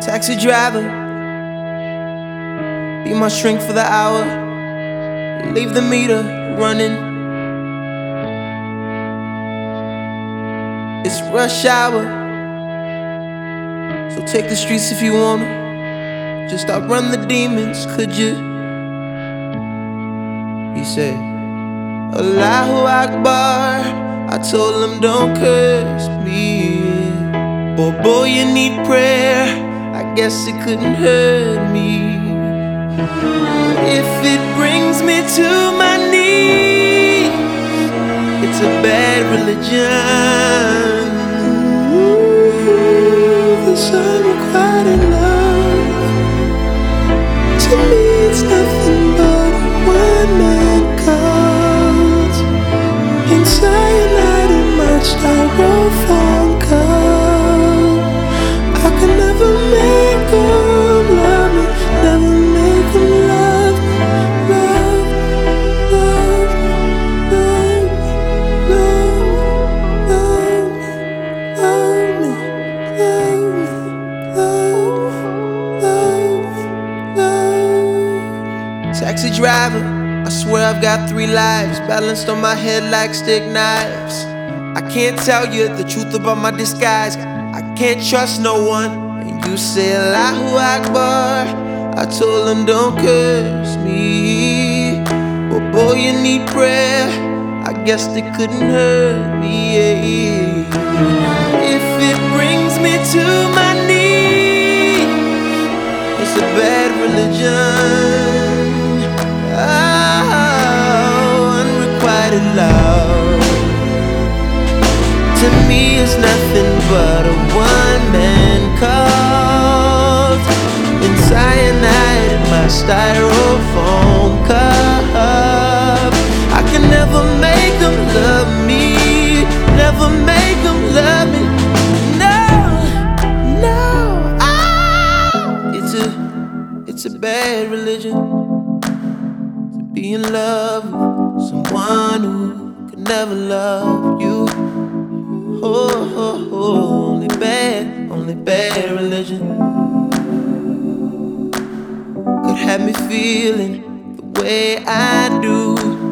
Taxi driver, be my shrink for the hour. Leave the meter running. It's rush hour, so take the streets if you wanna. Just outrun the demons, could you? He said, Allahu Akbar. I told him don't curse me. Boy, you need prayer. I guess it couldn't hurt me. If it brings me to my knees, it's a bad religion. This unrequited love, to me it's nothing but a one-man cult. In cyanide and my styrofoam cup, I can never make them love me, never make them love me, love me, love me. Taxi driver, I swear I've got 3 lives balanced on my head like stick knives. I can't tell you the truth about my disguise. I can't trust no one. And you say Allahu Akbar. I told him don't curse me. But boy, you need prayer. I guess they couldn't hurt me. If it brings me to my knees, it's a bad religion. Oh, unrequited love, to me it's nothing but a one-man cult. In cyanide in my styrofoam cup, I can never make them love me, never make them love me. No, it's a bad religion to be in love with someone who could never love you. Only bad religion could have me feeling the way I do.